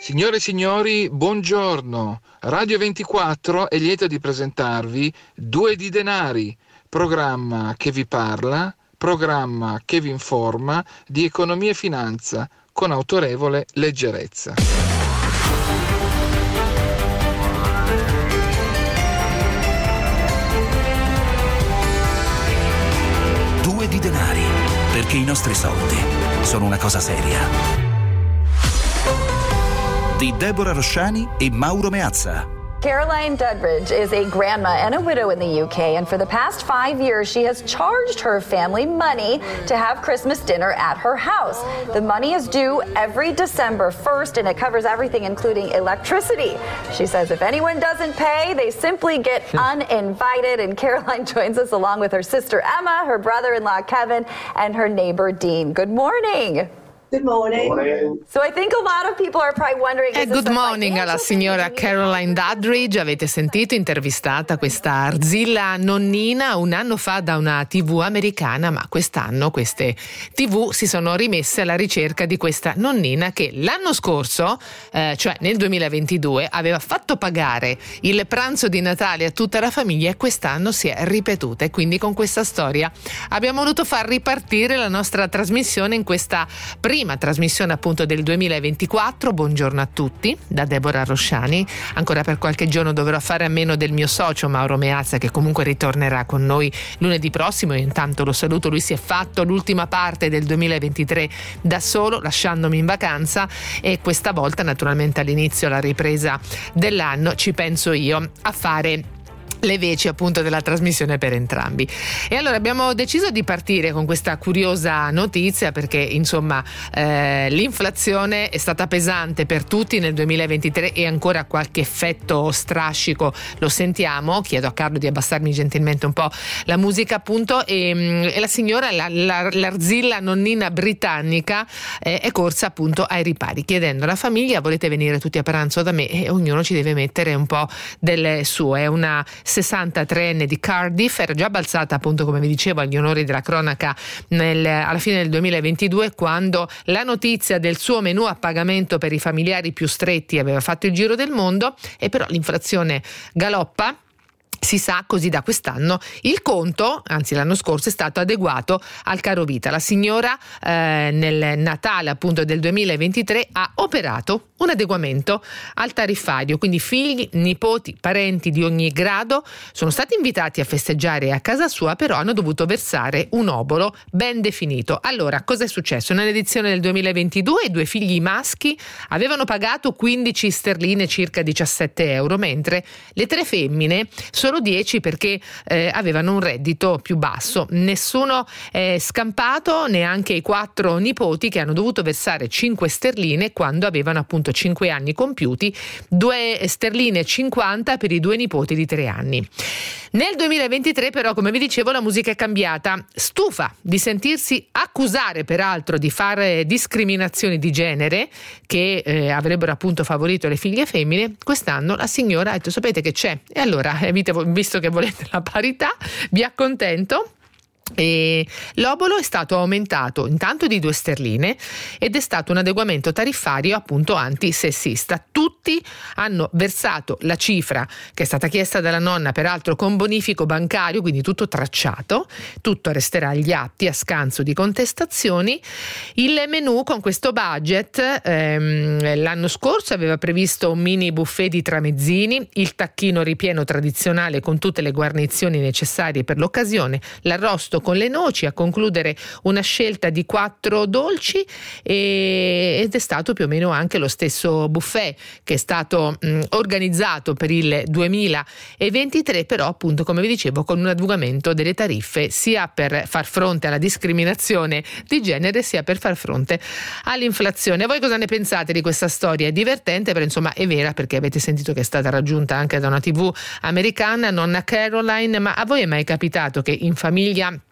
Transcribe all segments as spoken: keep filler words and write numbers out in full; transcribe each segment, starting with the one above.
Signore e signori, buongiorno. Radio ventiquattro è lieto di presentarvi Due di Denari, programma che vi parla, programma che vi informa di economia e finanza con autorevole leggerezza. Due di Denari, perché i nostri soldi sono una cosa seria. Di Deborah Rosciani e Mauro Meazza. Caroline Dudridge is a grandma and a widow in the U K, and for the past five years she has charged her family money to have Christmas dinner at her house. The money is due every December first, and it covers everything including electricity. She says if anyone doesn't pay, they simply get uninvited, and Caroline joins us along with her sister Emma, her brother-in-law Kevin, and her neighbor Dean. Good morning. Good morning. Good morning. So I think a lot of people are probably wondering. Eh, good morning alla signora Caroline Dudridge. Avete sentito, intervistata questa arzilla nonnina un anno fa da una tivù americana, ma quest'anno queste tivù si sono rimesse alla ricerca di questa nonnina che l'anno scorso, eh, cioè nel duemilaventidue, aveva fatto pagare il pranzo di Natale a tutta la famiglia e quest'anno si è ripetuta. E quindi con questa storia abbiamo voluto far ripartire la nostra trasmissione in questa prima Prima trasmissione appunto del duemilaventiquattro. Buongiorno a tutti da Deborah Rosciani. Ancora per qualche giorno dovrò fare a meno del mio socio Mauro Meazza, che comunque ritornerà con noi lunedì prossimo. Io intanto lo saluto, lui si è fatto l'ultima parte del duemilaventitré da solo, lasciandomi in vacanza, e questa volta naturalmente all'inizio, alla ripresa dell'anno, ci penso io a fare le veci appunto della trasmissione per entrambi. E allora abbiamo deciso di partire con questa curiosa notizia perché insomma eh, l'inflazione è stata pesante per tutti nel duemilaventitré e ancora qualche effetto strascico lo sentiamo. Chiedo a Carlo di abbassarmi gentilmente un po' la musica appunto, e, e la signora, la, la, l'arzilla nonnina britannica eh, è corsa appunto ai ripari chiedendo alla famiglia: volete venire tutti a pranzo da me? E ognuno ci deve mettere un po' delle sue. È una sessantatreenne di Cardiff, era già balzata appunto, come vi dicevo, agli onori della cronaca nel, alla fine del duemilaventidue, quando la notizia del suo menù a pagamento per i familiari più stretti aveva fatto il giro del mondo. E però l'inflazione galoppa, si sa, così da quest'anno il conto, anzi l'anno scorso, è stato adeguato al caro vita. La signora eh, nel Natale appunto del duemilaventitré ha operato un adeguamento al tariffario, quindi figli, nipoti, parenti di ogni grado sono stati invitati a festeggiare a casa sua, però hanno dovuto versare un obolo ben definito. Allora, cosa è successo? Nell'edizione del duemilaventidue i due figli maschi avevano pagato quindici sterline, circa diciassette euro, mentre le tre femmine solo dieci, perché eh, avevano un reddito più basso. Nessuno è scampato, neanche i quattro nipoti, che hanno dovuto versare cinque sterline quando avevano appunto cinque anni compiuti, due sterline e cinquanta per i due nipoti di tre anni. Nel duemilaventitré però, come vi dicevo, la musica è cambiata. Stufa di sentirsi accusare peraltro di fare discriminazioni di genere che eh, avrebbero appunto favorito le figlie femmine, quest'anno la signora ha detto: sapete che c'è? E allora, visto che volete la parità, vi accontento. E l'obolo è stato aumentato intanto di due sterline ed è stato un adeguamento tariffario appunto antisessista. Tutti hanno versato la cifra che è stata chiesta dalla nonna, peraltro con bonifico bancario, quindi tutto tracciato, tutto resterà agli atti a scanso di contestazioni. Il menù con questo budget ehm, l'anno scorso aveva previsto un mini buffet di tramezzini, il tacchino ripieno tradizionale con tutte le guarnizioni necessarie per l'occasione, l'arrosto con le noci, a concludere una scelta di quattro dolci, e, ed è stato più o meno anche lo stesso buffet che è stato mh, organizzato per il duemilaventitré, però appunto, come vi dicevo, con un adeguamento delle tariffe sia per far fronte alla discriminazione di genere sia per far fronte all'inflazione. Voi cosa ne pensate di questa storia? È divertente, però insomma è vera, perché avete sentito che è stata raggiunta anche da una tivù americana, nonna Caroline. Ma a voi è mai capitato che in famiglia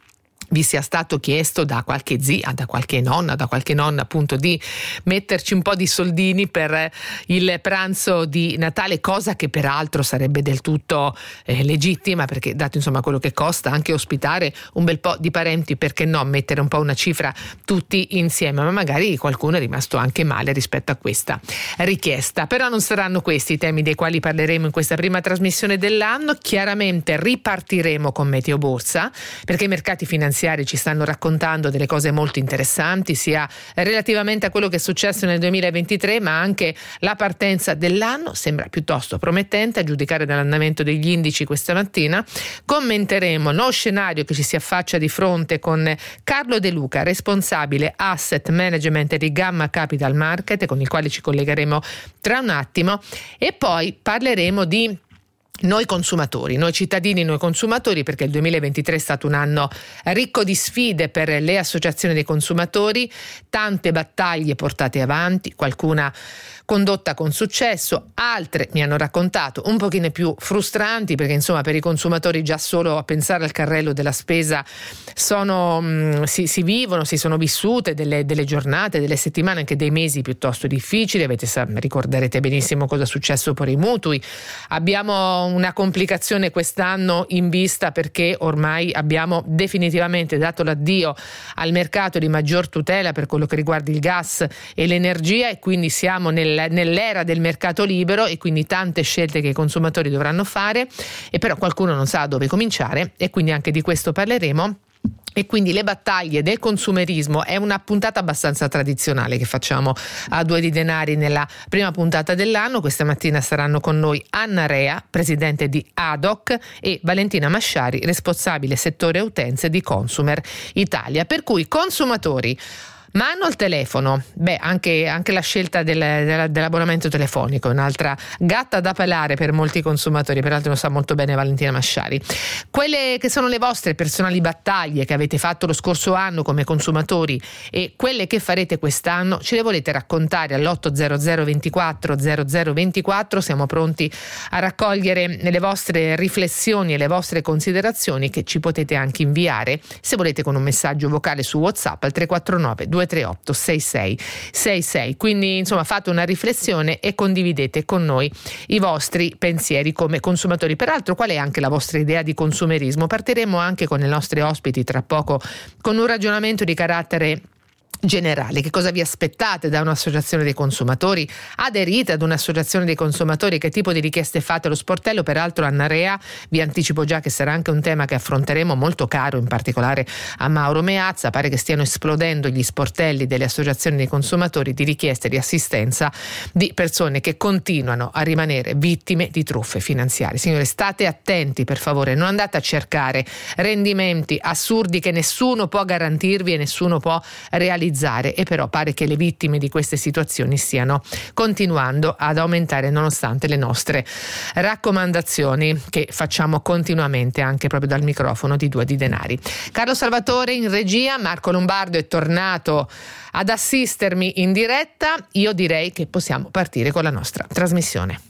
vi sia stato chiesto da qualche zia, da qualche nonna, da qualche nonna appunto di metterci un po' di soldini per il pranzo di Natale, cosa che peraltro sarebbe del tutto eh, legittima, perché dato insomma quello che costa anche ospitare un bel po' di parenti, perché no mettere un po' una cifra tutti insieme, ma magari qualcuno è rimasto anche male rispetto a questa richiesta. Però non saranno questi i temi dei quali parleremo in questa prima trasmissione dell'anno. Chiaramente ripartiremo con Meteo Borsa, perché i mercati finanziari ci stanno raccontando delle cose molto interessanti, sia relativamente a quello che è successo nel duemilaventitré, ma anche la partenza dell'anno sembra piuttosto promettente a giudicare dall'andamento degli indici questa mattina. Commenteremo lo scenario che ci si affaccia di fronte con Carlo De Luca, responsabile Asset Management di Gamma Capital Market, con il quale ci collegheremo tra un attimo, e poi parleremo di noi consumatori, noi cittadini, noi consumatori, perché il duemilaventitré è stato un anno ricco di sfide per le associazioni dei consumatori, tante battaglie portate avanti, qualcuna condotta con successo, altre mi hanno raccontato un pochino più frustranti, perché insomma per i consumatori già solo a pensare al carrello della spesa sono, mh, si, si vivono, si sono vissute delle, delle giornate, delle settimane, anche dei mesi piuttosto difficili. Avete, ricorderete benissimo cosa è successo per i mutui. Abbiamo una complicazione quest'anno in vista, perché ormai abbiamo definitivamente dato l'addio al mercato di maggior tutela per quello che riguarda il gas e l'energia, e quindi siamo nel nell'era del mercato libero, e quindi tante scelte che i consumatori dovranno fare, e però qualcuno non sa dove cominciare, e quindi anche di questo parleremo. E quindi le battaglie del consumerismo è una puntata abbastanza tradizionale che facciamo a Due di Denari nella prima puntata dell'anno. Questa mattina saranno con noi Anna Rea, presidente di Adoc, e Valentina Masciari, responsabile settore utenze di Consumer Italia. Per cui consumatori, mano al telefono, beh anche, anche la scelta del, del, dell'abbonamento telefonico è un'altra gatta da pelare per molti consumatori, peraltro lo sa molto bene Valentina Masciari. Quelle che sono le vostre personali battaglie che avete fatto lo scorso anno come consumatori e quelle che farete quest'anno, ce le volete raccontare all'otto zero zero ventiquattro zero zero ventiquattro. Siamo pronti a raccogliere le vostre riflessioni e le vostre considerazioni, che ci potete anche inviare se volete con un messaggio vocale su WhatsApp al tre quattro nove due tre otto sei sei sei sei. Quindi insomma fate una riflessione e condividete con noi i vostri pensieri come consumatori. Peraltro qual è anche la vostra idea di consumerismo? Partiremo anche con i nostri ospiti tra poco con un ragionamento di carattere generale. Che cosa vi aspettate da un'associazione dei consumatori? Aderite ad un'associazione dei consumatori? Che tipo di richieste fate allo sportello? Peraltro Anna Rea, vi anticipo già che sarà anche un tema che affronteremo, molto caro in particolare a Mauro Meazza. Pare che stiano esplodendo gli sportelli delle associazioni dei consumatori di richieste di assistenza di persone che continuano a rimanere vittime di truffe finanziarie. Signore, state attenti per favore, non andate a cercare rendimenti assurdi che nessuno può garantirvi e nessuno può realizzare, e però pare che le vittime di queste situazioni stiano continuando ad aumentare nonostante le nostre raccomandazioni che facciamo continuamente anche proprio dal microfono di Due di Denari. Carlo Salvatore in regia, Marco Lombardo è tornato ad assistermi in diretta. Io direi che possiamo partire con la nostra trasmissione.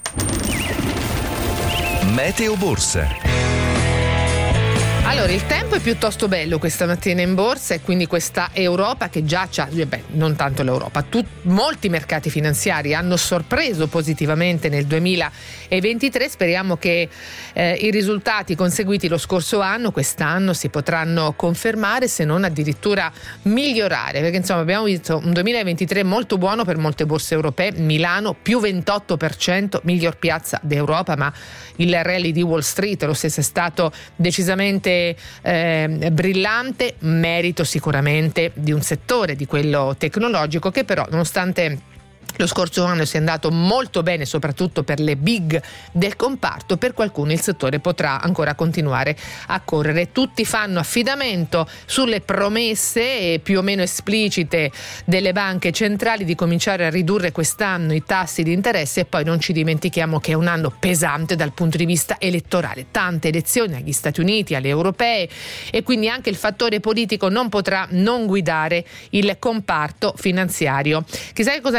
Meteo Borsa. Allora, il tempo è piuttosto bello questa mattina in borsa, e quindi questa Europa che già c'ha, beh, non tanto l'Europa, tut, molti mercati finanziari hanno sorpreso positivamente nel duemilaventitré. Speriamo che eh, i risultati conseguiti lo scorso anno, quest'anno, si potranno confermare, se non addirittura migliorare, perché insomma abbiamo visto un duemilaventitré molto buono per molte borse europee. Milano più ventotto per cento, miglior piazza d'Europa, ma il rally di Wall Street lo stesso è stato decisamente Eh, brillante, merito sicuramente di un settore, di quello tecnologico, che però nonostante lo scorso anno si è andato molto bene, soprattutto per le big del comparto, per qualcuno il settore potrà ancora continuare a correre. Tutti fanno affidamento sulle promesse più o meno esplicite delle banche centrali di cominciare a ridurre quest'anno i tassi di interesse, e poi non ci dimentichiamo che è un anno pesante dal punto di vista elettorale, tante elezioni agli Stati Uniti, alle europee, e quindi anche il fattore politico non potrà non guidare il comparto finanziario. Chissà che cosa ne pensa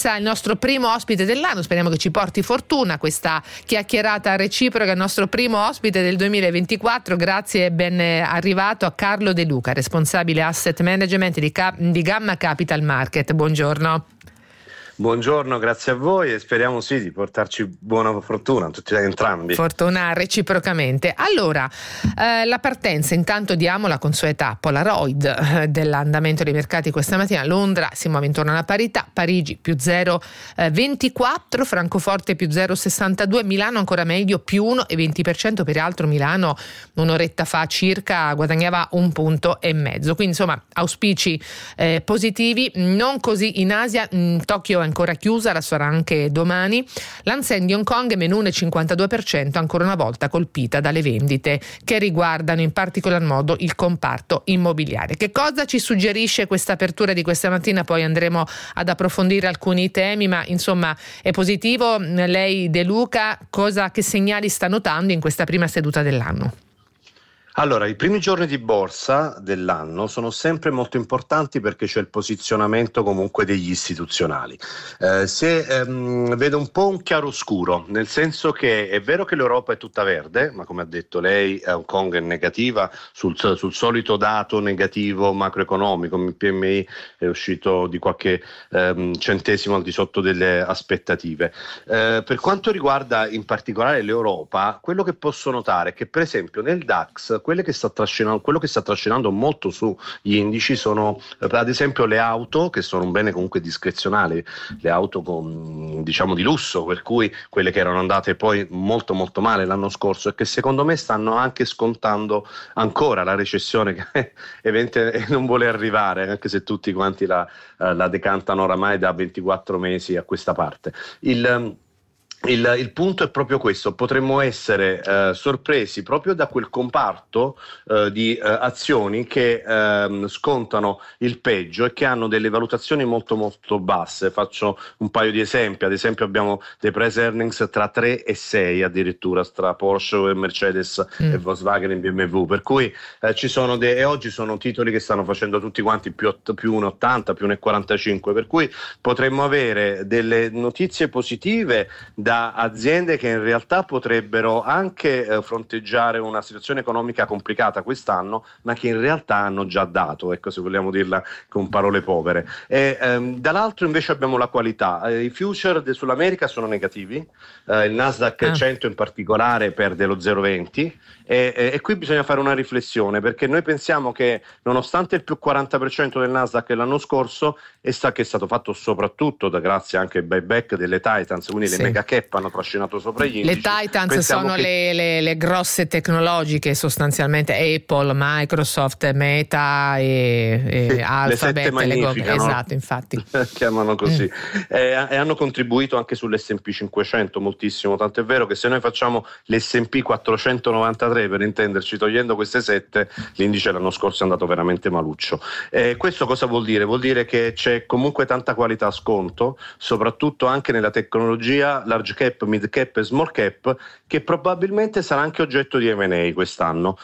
Scienza, il nostro primo ospite dell'anno, speriamo che ci porti fortuna questa chiacchierata reciproca, il nostro primo ospite del duemilaventiquattro. Grazie e ben arrivato a Carlo De Luca, responsabile Asset Management di, Cap- di Gamma Capital Market. Buongiorno. Buongiorno, grazie a voi e speriamo sì di portarci buona fortuna tutti entrambi. Fortuna reciprocamente. Allora, eh, la partenza, intanto diamo la consueta Polaroid eh, dell'andamento dei mercati questa mattina. Londra si muove intorno alla parità, Parigi più zero virgola ventiquattro, Francoforte più zero virgola sessantadue, Milano ancora meglio più uno virgola venti per cento, peraltro Milano un'oretta fa circa guadagnava un punto e mezzo, quindi insomma auspici eh, positivi. Non così in Asia, in Tokyo è ancora chiusa, la sarà anche domani. L'Hang di Hong Kong meno uno virgola cinquantadue per cento, ancora una volta colpita dalle vendite che riguardano in particolar modo il comparto immobiliare. Che cosa ci suggerisce questa apertura di questa mattina? Poi andremo ad approfondire alcuni temi, ma insomma è positivo. Lei, De Luca, cosa, che segnali sta notando in questa prima seduta dell'anno? Allora, i primi giorni di borsa dell'anno sono sempre molto importanti perché c'è il posizionamento comunque degli istituzionali. Eh, se ehm, vedo un po' un chiaroscuro, nel senso che è vero che l'Europa è tutta verde, ma come ha detto lei, Hong Kong è negativa sul, sul solito dato negativo macroeconomico. Il P M I è uscito di qualche ehm, centesimo al di sotto delle aspettative. Eh, per quanto riguarda in particolare l'Europa, quello che posso notare è che per esempio nel DAX Quelle che sta trascinando, quello che sta trascinando molto sugli indici sono ad esempio le auto, che sono un bene comunque discrezionale, le auto con, diciamo di lusso, per cui quelle che erano andate poi molto molto male l'anno scorso e che secondo me stanno anche scontando ancora la recessione che eventualmente non vuole arrivare, anche se tutti quanti la, la decantano oramai da ventiquattro mesi a questa parte. Il Il, il punto è proprio questo: potremmo essere eh, sorpresi proprio da quel comparto eh, di eh, azioni che eh, scontano il peggio e che hanno delle valutazioni molto molto basse. Faccio un paio di esempi: ad esempio abbiamo dei price earnings tra tre e sei addirittura tra Porsche e Mercedes mm. e Volkswagen e B M W, per cui eh, ci sono de- e oggi sono titoli che stanno facendo tutti quanti più, ott- più uno virgola ottanta, più uno virgola quarantacinque, per cui potremmo avere delle notizie positive da da aziende che in realtà potrebbero anche eh, fronteggiare una situazione economica complicata quest'anno, ma che in realtà hanno già dato, ecco, se vogliamo dirla con parole povere. E, ehm, dall'altro invece abbiamo la qualità. Eh, i future de- sull'America sono negativi, eh, il Nasdaq ah. cento in particolare perde lo zero virgola venti e, e, e qui bisogna fare una riflessione, perché noi pensiamo che nonostante il più quaranta per cento del Nasdaq l'anno scorso è, sta- che è stato fatto soprattutto da grazie anche al buyback delle Titans, quindi sì. le mega cap hanno trascinato sopra gli indici. Le Titans Pensiamo sono che... le, le, le grosse tecnologiche, sostanzialmente Apple, Microsoft, Meta e, e sì, Alphabet, le, le go- no? esatto, infatti chiamano così mm. e, e hanno contribuito anche sull'S and P cinquecento moltissimo, tant'è vero che se noi facciamo l'S and P quattrocentonovantatré, per intenderci, togliendo queste sette, l'indice l'anno scorso è andato veramente maluccio. E questo cosa vuol dire? Vuol dire che c'è comunque tanta qualità a sconto, soprattutto anche nella tecnologia large cap, mid cap e small cap, che probabilmente sarà anche oggetto di M and A quest'anno,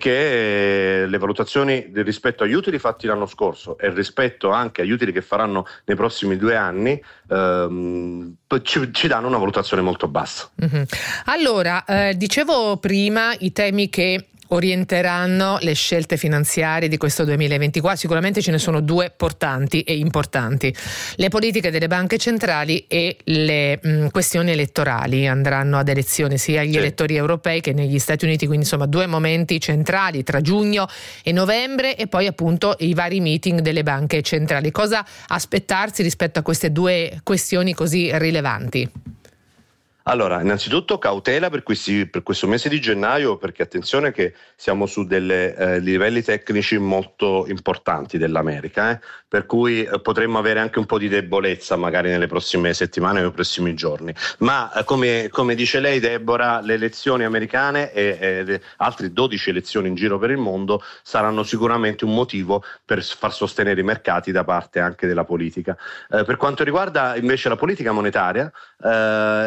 perché le valutazioni rispetto agli utili fatti l'anno scorso e rispetto anche agli utili che faranno nei prossimi due anni ehm, ci, ci danno una valutazione molto bassa. Mm-hmm. Allora, eh, dicevo prima i temi che orienteranno le scelte finanziarie di questo duemilaventiquattro. Sicuramente ce ne sono due portanti e importanti: le politiche delle banche centrali e le mh, questioni elettorali. Andranno ad elezione sia gli sì. elettori europei che negli Stati Uniti, quindi insomma due momenti centrali tra giugno e novembre, e poi appunto i vari meeting delle banche centrali. Cosa aspettarsi rispetto a queste due questioni così rilevanti? Allora, innanzitutto cautela per, questi, per questo mese di gennaio, perché attenzione che siamo su dei eh, livelli tecnici molto importanti dell'America, eh? per cui eh, potremmo avere anche un po' di debolezza magari nelle prossime settimane o nei prossimi giorni. Ma eh, come, come dice lei, Deborah, le elezioni americane e, e le altre dodici elezioni in giro per il mondo saranno sicuramente un motivo per far sostenere i mercati da parte anche della politica. Eh, per quanto riguarda invece la politica monetaria, eh,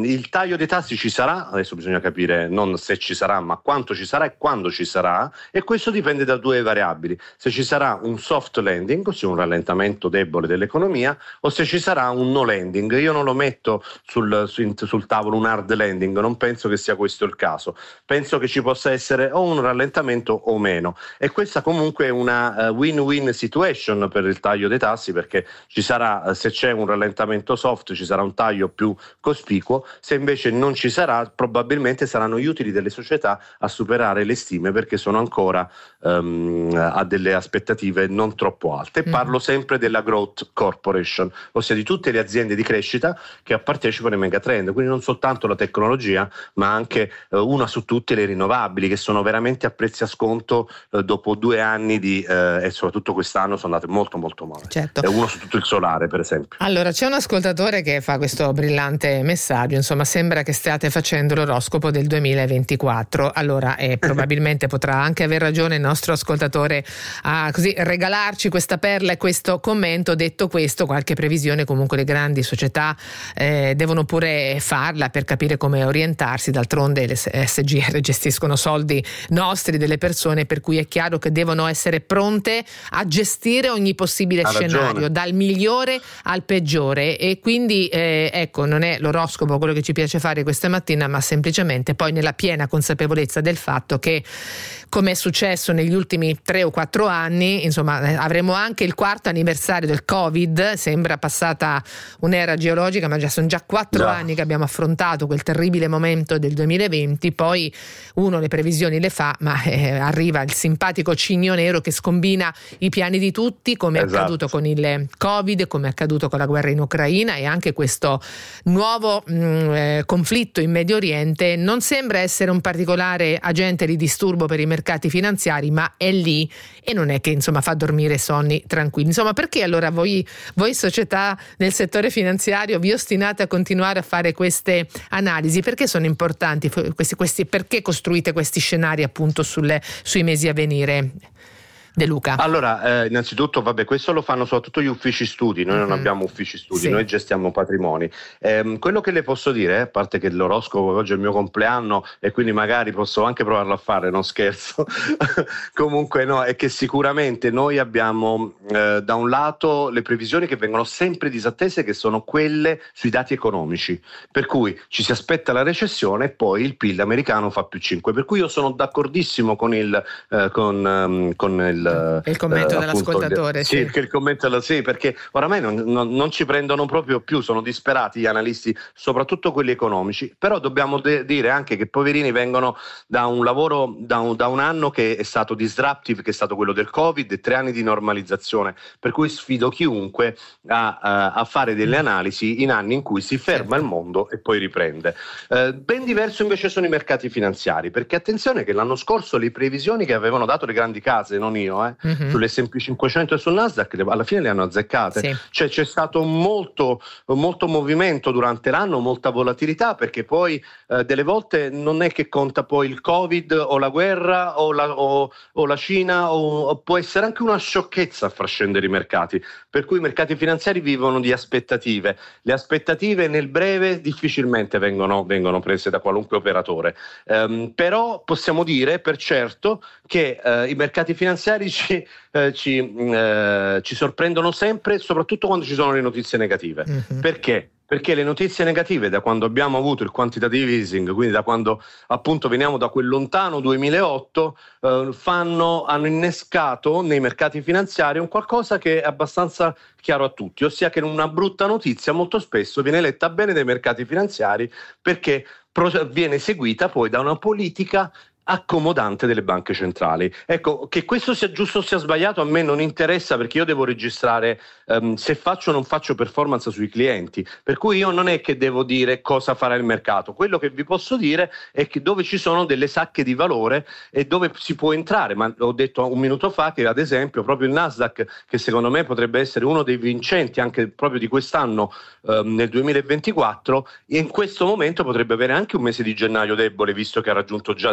il taglio dei tassi ci sarà, adesso bisogna capire non se ci sarà ma quanto ci sarà e quando ci sarà, e questo dipende da due variabili: se ci sarà un soft landing, ossia un rallentamento debole dell'economia, o se ci sarà un no landing. Io non lo metto sul, sul, sul tavolo un hard landing, non penso che sia questo il caso, penso che ci possa essere o un rallentamento o meno, e questa comunque è una uh, win-win situation per il taglio dei tassi, perché ci sarà, uh, se c'è un rallentamento soft ci sarà un taglio più cospicuo, se invece non ci sarà probabilmente saranno gli utili delle società a superare le stime, perché sono ancora um, a delle aspettative non troppo alte. Mm. Parlo sempre della Growth Corporation, ossia di tutte le aziende di crescita che partecipano ai megatrend, quindi non soltanto la tecnologia ma anche uh, una su tutte le rinnovabili, che sono veramente a prezzi a sconto uh, dopo due anni di uh, e soprattutto quest'anno sono andate molto molto male. Certo. Uh, uno su tutto il solare, per esempio. Allora, c'è un ascoltatore che fa questo brillante messaggio, insomma sembra che stiate facendo l'oroscopo del duemilaventiquattro. Allora eh, probabilmente potrà anche aver ragione il nostro ascoltatore a così regalarci questa perla e questo commento. Detto questo, qualche previsione comunque le grandi società eh, devono pure farla per capire come orientarsi. D'altronde le S G R gestiscono soldi nostri, delle persone, per cui è chiaro che devono essere pronte a gestire ogni possibile ha scenario, ragione. dal migliore al peggiore. E quindi eh, ecco, non è l'oroscopo quello che ci piace fare questa mattina, ma semplicemente poi nella piena consapevolezza del fatto che, come è successo negli ultimi tre o quattro anni, insomma eh, avremo anche il quarto anniversario del Covid. Sembra passata un'era geologica, ma già sono già quattro Già. anni che abbiamo affrontato quel terribile momento del duemilaventi. Poi uno le previsioni le fa, ma eh, arriva il simpatico cigno nero che scombina i piani di tutti, come è Esatto. accaduto con il Covid, come è accaduto con la guerra in Ucraina, e anche questo nuovo mh, eh, conflitto in Medio Oriente non sembra essere un particolare agente di disturbo per i mercati finanziari, ma è lì e non è che insomma fa dormire sonni tranquilli. Insomma, perché allora voi, voi società nel settore finanziario vi ostinate a continuare a fare queste analisi? Perché sono importanti questi, questi perché costruite questi scenari appunto sulle, sui mesi a venire? De Luca. Allora, eh, innanzitutto, vabbè, questo lo fanno soprattutto gli uffici studi, noi mm-hmm. non abbiamo uffici studi, sì. Noi gestiamo patrimoni. Eh, quello che le posso dire, a parte che l'oroscopo oggi è il mio compleanno e quindi magari posso anche provarlo a fare, non scherzo, comunque no, è che sicuramente noi abbiamo eh, da un lato le previsioni che vengono sempre disattese, che sono quelle sui dati economici, per cui ci si aspetta la recessione e poi il P I L americano fa più cinque, per cui io sono d'accordissimo con il, eh, con, um, con il il commento eh, dell'ascoltatore, appunto, sì, sì. Il commento, sì, perché oramai non, non, non ci prendono proprio più, sono disperati gli analisti, soprattutto quelli economici. Però dobbiamo de- dire anche che poverini vengono da un lavoro, da un, da un anno che è stato disruptive, che è stato quello del Covid, e tre anni di normalizzazione, per cui sfido chiunque a, a, a fare delle analisi in anni in cui si ferma il mondo e poi riprende. Eh, ben diverso invece sono i mercati finanziari, perché attenzione che l'anno scorso le previsioni che avevano dato le grandi case, non io, Eh, mm-hmm. sull'esse and pi cinquecento e sul Nasdaq alla fine le hanno azzeccate, sì. Cioè c'è stato molto, molto movimento durante l'anno, molta volatilità, perché poi eh, delle volte non è che conta poi il Covid o la guerra o la, o, o la Cina, o, o può essere anche una sciocchezza a far scendere i mercati, per cui i mercati finanziari vivono di aspettative. Le aspettative nel breve difficilmente vengono, vengono prese da qualunque operatore, um, però possiamo dire per certo che uh, i mercati finanziari Ci, eh, ci, eh, ci sorprendono sempre, soprattutto quando ci sono le notizie negative. Mm-hmm. Perché? Perché le notizie negative, da quando abbiamo avuto il quantitative easing, quindi da quando appunto veniamo da quel lontano duemilaotto, eh, fanno, hanno innescato nei mercati finanziari un qualcosa che è abbastanza chiaro a tutti, ossia che una brutta notizia molto spesso viene letta bene dai mercati finanziari, perché pro- viene seguita poi da una politica accomodante delle banche centrali. Ecco, che questo sia giusto o sia sbagliato a me non interessa, perché io devo registrare um, se faccio o non faccio performance sui clienti, per cui io non è che devo dire cosa farà il mercato. Quello che vi posso dire è che dove ci sono delle sacche di valore e dove si può entrare, ma ho detto un minuto fa che ad esempio proprio il Nasdaq, che secondo me potrebbe essere uno dei vincenti anche proprio di quest'anno, um, nel duemilaventiquattro, in questo momento potrebbe avere anche un mese di gennaio debole, visto che ha raggiunto già degli obiettivi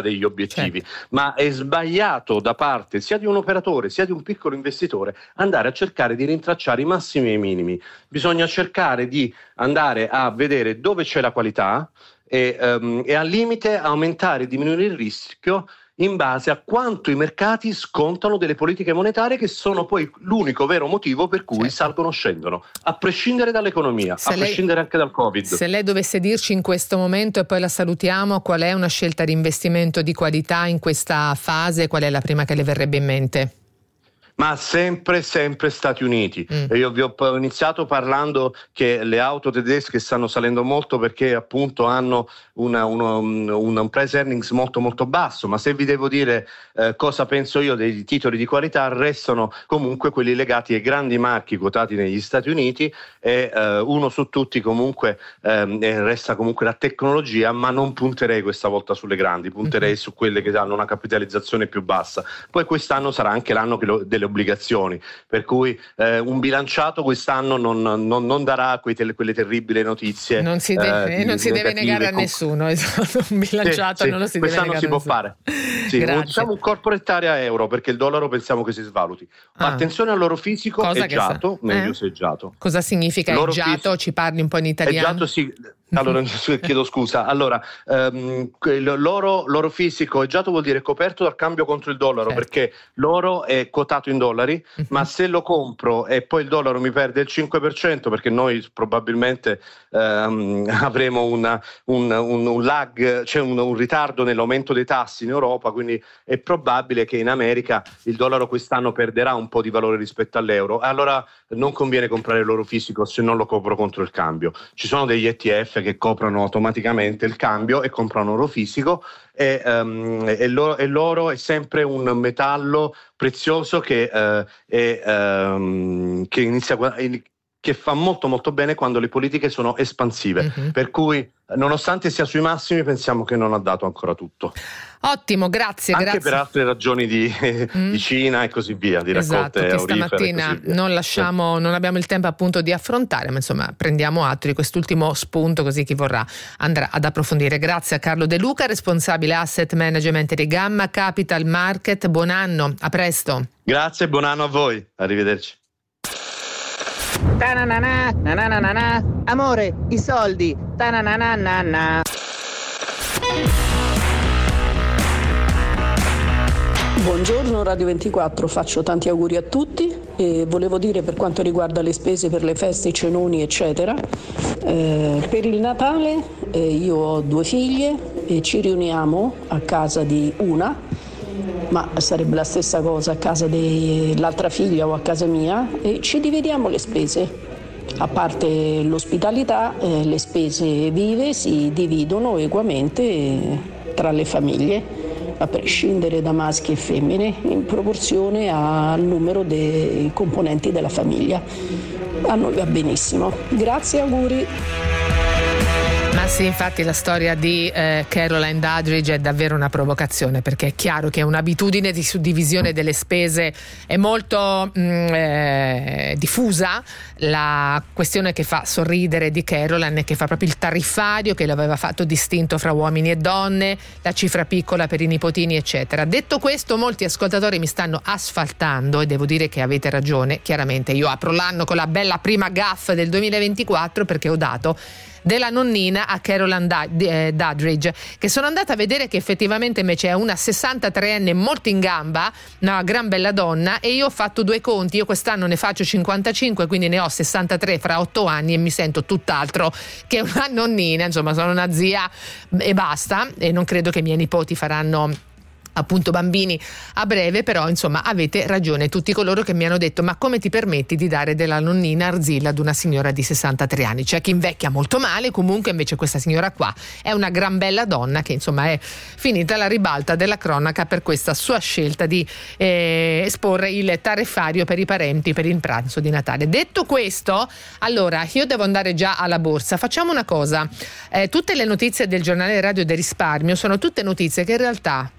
obiettivi, certo. ma è sbagliato da parte sia di un operatore sia di un piccolo investitore andare a cercare di rintracciare i massimi e i minimi. Bisogna cercare di andare a vedere dove c'è la qualità e, um, e al limite aumentare e diminuire il rischio in base a quanto i mercati scontano delle politiche monetarie, che sono poi l'unico vero motivo per cui certo. salgono o scendono, a prescindere dall'economia, se a lei, prescindere anche dal Covid. Se lei dovesse dirci in questo momento, e poi la salutiamo, qual è una scelta di investimento di qualità in questa fase, qual è la prima che le verrebbe in mente? Ma sempre, sempre Stati Uniti. Mm. Io vi ho iniziato parlando che le auto tedesche stanno salendo molto perché appunto hanno una, uno, un, un price earnings molto molto basso, ma se vi devo dire eh, cosa penso io dei titoli di qualità, restano comunque quelli legati ai grandi marchi quotati negli Stati Uniti e eh, uno su tutti comunque eh, resta comunque la tecnologia, ma non punterei questa volta sulle grandi, punterei mm-hmm. su quelle che hanno una capitalizzazione più bassa. Poi quest'anno sarà anche l'anno che lo, delle obbligazioni, per cui eh, un bilanciato quest'anno non, non, non darà quei te- quelle terribili notizie. Non si deve, eh, non si deve negare a com- nessuno, esatto, un bilanciato sì, non lo si deve negare. Quest'anno si può fare. Sì, diciamo un corporate area euro, perché il dollaro pensiamo che si svaluti. Ma ah. attenzione al loro fisico, cosa eggiato, sa- meglio eh? se eggiato. Cosa significa loro eggiato? Fisico, ci parli un po' in italiano? Eggiato sì. Allora, chiedo scusa. Allora, um, l'oro, l'oro fisico eggiato vuol dire coperto dal cambio contro il dollaro, certo. perché l'oro è quotato in dollari, uh-huh. ma se lo compro e poi il dollaro mi perde il cinque per cento, perché noi probabilmente um, avremo una, un, un, un lag, cioè un, un ritardo nell'aumento dei tassi in Europa, quindi è probabile che in America il dollaro quest'anno perderà un po' di valore rispetto all'euro. Allora non conviene comprare l'oro fisico se non lo copro contro il cambio. Ci sono degli E T F che coprono automaticamente il cambio e comprano oro fisico e, um, e, l'oro, e l'oro è sempre un metallo prezioso che, uh, è, um, che inizia che fa molto molto bene quando le politiche sono espansive, uh-huh. per cui nonostante sia sui massimi pensiamo che non ha dato ancora tutto. Ottimo, grazie. Anche grazie. per altre ragioni di, mm. di Cina e così via, di esatto, raccolte che aurifere stamattina non lasciamo, sì. non abbiamo il tempo appunto di affrontare, ma insomma prendiamo atto di quest'ultimo spunto, così chi vorrà andrà ad approfondire. Grazie a Carlo De Luca, responsabile asset management di Gamma Capital Market. Buon anno, a presto. Grazie, buon anno a voi, arrivederci. Ta-na-na-na, na-na-na-na. Amore, i soldi. Ta-na-na-na-na. Buongiorno Radio ventiquattro, faccio tanti auguri a tutti e volevo dire, per quanto riguarda le spese per le feste, i cenoni eccetera, eh, per il Natale eh, io ho due figlie e ci riuniamo a casa di una, ma sarebbe la stessa cosa a casa dell'altra figlia o a casa mia, e ci dividiamo le spese. A parte l'ospitalità, eh, le spese vive si dividono equamente tra le famiglie, a prescindere da maschi e femmine, in proporzione al numero dei componenti della famiglia. A noi va benissimo. Grazie, auguri. Ma sì, infatti la storia di eh, Caroline Dadridge è davvero una provocazione, perché è chiaro che un'abitudine di suddivisione delle spese è molto mh, eh, diffusa. La questione che fa sorridere di Caroline è che fa proprio il tariffario che l'aveva fatto distinto fra uomini e donne, la cifra piccola per i nipotini eccetera. Detto questo, molti ascoltatori mi stanno asfaltando e devo dire che avete ragione. Chiaramente io apro l'anno con la bella prima gaffe del duemilaventiquattro, perché ho dato della nonnina a Caroline Dadridge, che sono andata a vedere che effettivamente invece è una sessantatreenne molto in gamba, una gran bella donna, e io ho fatto due conti. Io quest'anno ne faccio cinquantacinque, quindi ne ho sessantatré fra otto anni e mi sento tutt'altro che una nonnina, insomma sono una zia e basta, e non credo che i miei nipoti faranno appunto bambini a breve, però insomma avete ragione tutti coloro che mi hanno detto: ma come ti permetti di dare della nonnina arzilla ad una signora di sessantatré anni? C'è chi invecchia molto male, comunque invece questa signora qua è una gran bella donna che insomma è finita alla ribalta della cronaca per questa sua scelta di eh, esporre il tariffario per i parenti per il pranzo di Natale. Detto questo, allora io devo andare già alla borsa. Facciamo una cosa, eh, tutte le notizie del giornale radio del risparmio sono tutte notizie che in realtà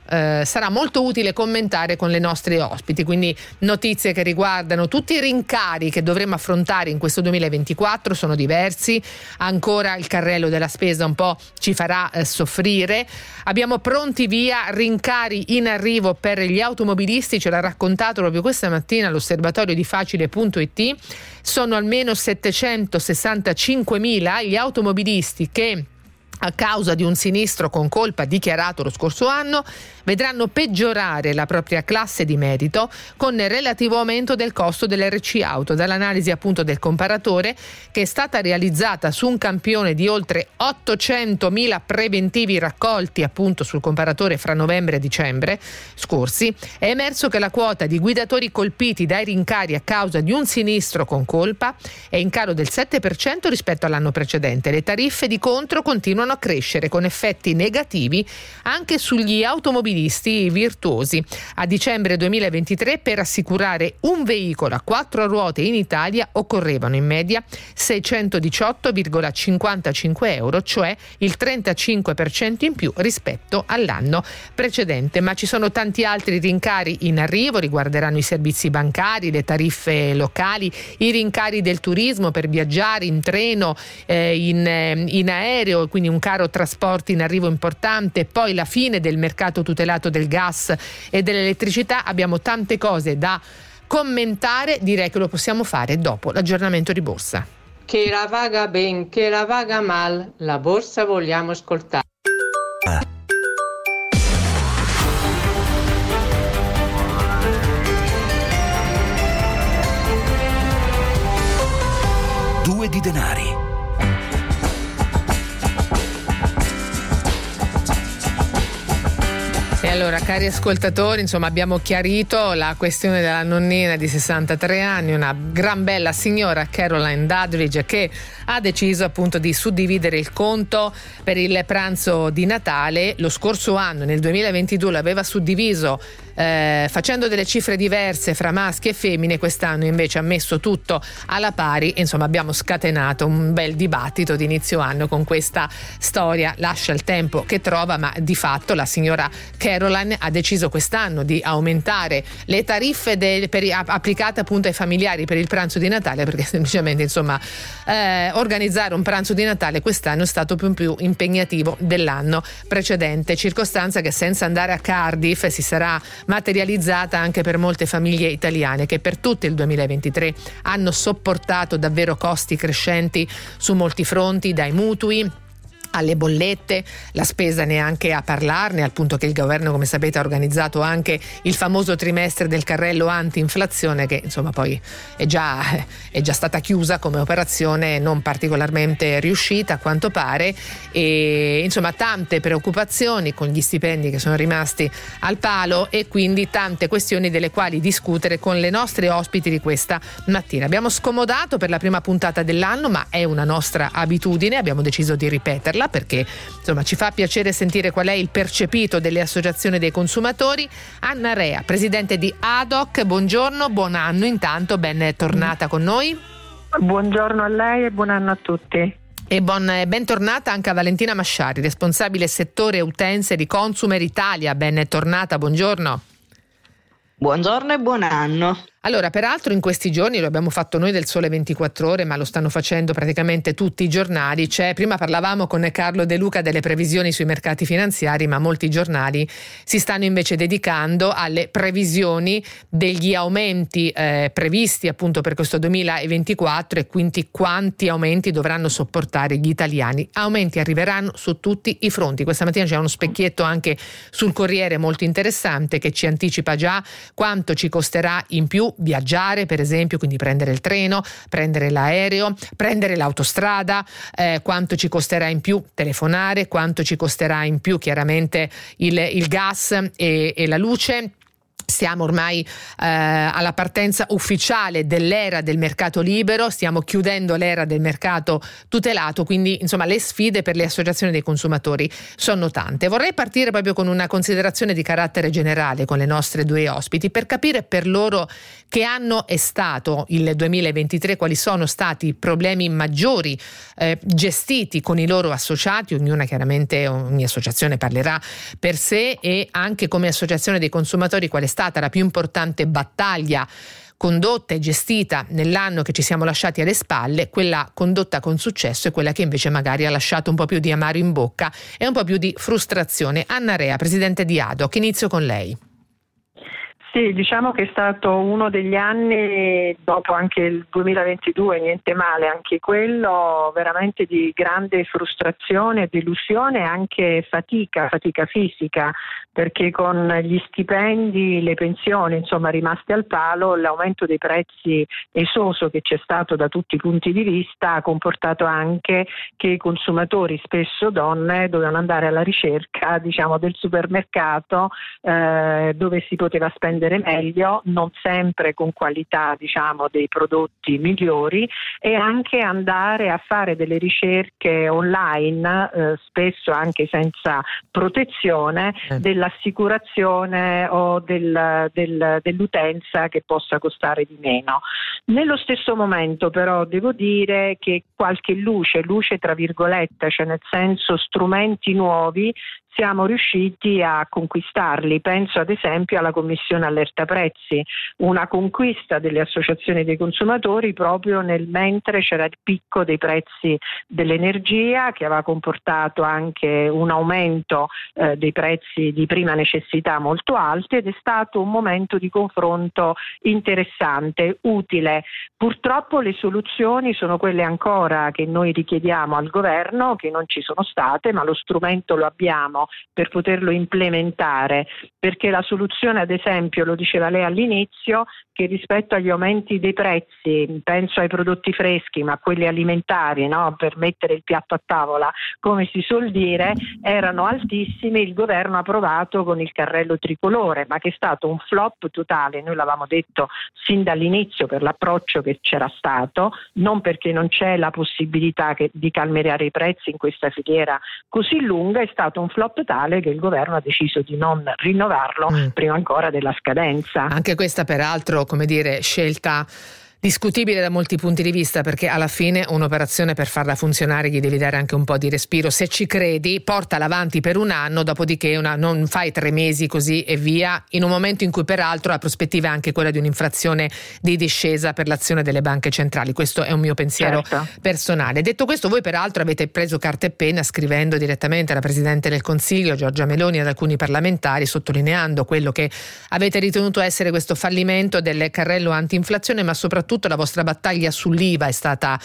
eh, sarà molto utile commentare con le nostre ospiti, quindi notizie che riguardano tutti i rincari che dovremo affrontare in questo duemilaventiquattro, sono diversi, ancora il carrello della spesa un po' ci farà eh, soffrire. Abbiamo pronti via rincari in arrivo per gli automobilisti, ce l'ha raccontato proprio questa mattina l'osservatorio di facile punto it. Sono almeno settecentosessantacinquemila gli automobilisti che, a causa di un sinistro con colpa dichiarato lo scorso anno, vedranno peggiorare la propria classe di merito con relativo aumento del costo dell'erre ci auto. Dall'analisi appunto del comparatore, che è stata realizzata su un campione di oltre ottocentomila preventivi raccolti appunto sul comparatore fra novembre e dicembre scorsi, è emerso che la quota di guidatori colpiti dai rincari a causa di un sinistro con colpa è in calo del sette per cento rispetto all'anno precedente. Le tariffe di contro continuano a crescere con effetti negativi anche sugli automobilisti virtuosi. A dicembre duemilaventitré per assicurare un veicolo a quattro ruote in Italia occorrevano in media seicentodiciotto virgola cinquantacinque euro, cioè il trentacinque per cento in più rispetto all'anno precedente. Ma ci sono tanti altri rincari in arrivo, riguarderanno i servizi bancari, le tariffe locali, i rincari del turismo per viaggiare in treno, eh, in, eh, in aereo, quindi un caro trasporti in arrivo importante, poi la fine del mercato tutelato del gas e dell'elettricità. Abbiamo tante cose da commentare, direi che lo possiamo fare dopo l'aggiornamento di borsa. Che la vaga ben, che la vaga mal, la borsa vogliamo ascoltare. Due di denari. E allora, cari ascoltatori, insomma, abbiamo chiarito la questione della nonnina di sessantatré anni, una gran bella signora, Caroline Dadridge, che ha deciso appunto di suddividere il conto per il pranzo di Natale. Lo scorso anno, nel duemilaventidue, l'aveva suddiviso eh, facendo delle cifre diverse fra maschi e femmine. Quest'anno invece ha messo tutto alla pari. Insomma, abbiamo scatenato un bel dibattito di inizio anno con questa storia. Lascia il tempo che trova, ma di fatto la signora Caroline ha deciso quest'anno di aumentare le tariffe del, per, applicate appunto ai familiari per il pranzo di Natale, perché semplicemente insomma eh, organizzare un pranzo di Natale quest'anno è stato più, più impegnativo dell'anno precedente, circostanza che senza andare a Cardiff si sarà materializzata anche per molte famiglie italiane che per tutto il duemilaventitré hanno sopportato davvero costi crescenti su molti fronti, dai mutui alle bollette, la spesa neanche a parlarne, al punto che il governo, come sapete, ha organizzato anche il famoso trimestre del carrello anti-inflazione, che insomma poi è già, è già stata chiusa come operazione, non particolarmente riuscita a quanto pare, e insomma tante preoccupazioni con gli stipendi che sono rimasti al palo e quindi tante questioni delle quali discutere con le nostre ospiti di questa mattina. Abbiamo scomodato per la prima puntata dell'anno, ma è una nostra abitudine, abbiamo deciso di ripeterla perché insomma ci fa piacere sentire qual è il percepito delle associazioni dei consumatori. Anna Rea, presidente di ADOC, buongiorno, buon anno intanto, ben tornata con noi. Buongiorno a lei e buon anno a tutti. E buon, bentornata anche a Valentina Masciari, responsabile settore utenze di Consumer Italia, ben tornata, buongiorno. Buongiorno e buon anno. Allora, peraltro in questi giorni, lo abbiamo fatto noi del Sole ventiquattro Ore, ma lo stanno facendo praticamente tutti i giornali. C'è, prima parlavamo con Carlo De Luca delle previsioni sui mercati finanziari, ma molti giornali si stanno invece dedicando alle previsioni degli aumenti eh, previsti appunto per questo duemilaventiquattro e quindi quanti aumenti dovranno sopportare gli italiani. Aumenti arriveranno su tutti i fronti. Questa mattina c'è uno specchietto anche sul Corriere molto interessante che ci anticipa già quanto ci costerà in più viaggiare, per esempio, quindi prendere il treno, prendere l'aereo, prendere l'autostrada, eh, quanto ci costerà in più telefonare, quanto ci costerà in più chiaramente il, il gas e, e la luce. Siamo ormai eh, alla partenza ufficiale dell'era del mercato libero, stiamo chiudendo l'era del mercato tutelato, quindi insomma le sfide per le associazioni dei consumatori sono tante. Vorrei partire proprio con una considerazione di carattere generale con le nostre due ospiti per capire per loro che anno è stato il duemilaventitré, quali sono stati i problemi maggiori eh, gestiti con i loro associati, ognuna chiaramente, ogni associazione parlerà per sé, e anche come associazione dei consumatori qual è stata la più importante battaglia condotta e gestita nell'anno che ci siamo lasciati alle spalle, quella condotta con successo e quella che invece magari ha lasciato un po' più di amaro in bocca e un po' più di frustrazione. Anna Rea, presidente di A D O C, inizio con lei. Sì, diciamo che è stato uno degli anni, dopo anche il duemilaventidue, niente male, anche quello veramente di grande frustrazione, delusione e anche fatica, fatica fisica, perché con gli stipendi, le pensioni, insomma, rimaste al palo, l'aumento dei prezzi esoso che c'è stato da tutti i punti di vista ha comportato anche che i consumatori, spesso donne, dovevano andare alla ricerca, diciamo, del supermercato eh, dove si poteva spendere meglio, non sempre con qualità, diciamo, dei prodotti migliori, e anche andare a fare delle ricerche online, eh, spesso anche senza protezione, eh. dell'assicurazione o del, del, dell'utenza che possa costare di meno. Nello stesso momento però devo dire che qualche luce, luce tra virgolette, cioè nel senso strumenti nuovi, siamo riusciti a conquistarli. Penso ad esempio alla Commissione Allerta Prezzi, una conquista delle associazioni dei consumatori proprio nel mentre c'era il picco dei prezzi dell'energia, che aveva comportato anche un aumento eh, dei prezzi di prima necessità molto alti, ed è stato un momento di confronto interessante, utile. Purtroppo le soluzioni sono quelle ancora che noi richiediamo al governo, che non ci sono state, ma lo strumento lo abbiamo per poterlo implementare, perché la soluzione, ad esempio, lo diceva lei all'inizio, che rispetto agli aumenti dei prezzi, penso ai prodotti freschi, ma quelli alimentari, no, per mettere il piatto a tavola, come si suol dire, erano altissimi. Il governo ha provato con il carrello tricolore, ma che è stato un flop totale. Noi l'avevamo detto sin dall'inizio per l'approccio che c'era stato, non perché non c'è la possibilità che, di calmierare i prezzi in questa filiera così lunga. È stato un flop tale che il governo ha deciso di non rinnovarlo mm. prima ancora della scadenza. Anche questa peraltro, come dire, scelta discutibile da molti punti di vista, perché alla fine un'operazione per farla funzionare gli devi dare anche un po' di respiro. Se ci credi, portala avanti per un anno, dopodiché una, non fai tre mesi così e via, in un momento in cui peraltro la prospettiva è anche quella di un'inflazione di discesa per l'azione delle banche centrali. Questo è un mio pensiero certo. personale. Detto questo, voi peraltro avete preso carta e penna scrivendo direttamente alla Presidente del Consiglio Giorgia Meloni e ad alcuni parlamentari, sottolineando quello che avete ritenuto essere questo fallimento del carrello anti-inflazione, ma soprattutto la vostra battaglia sull'I V A è stata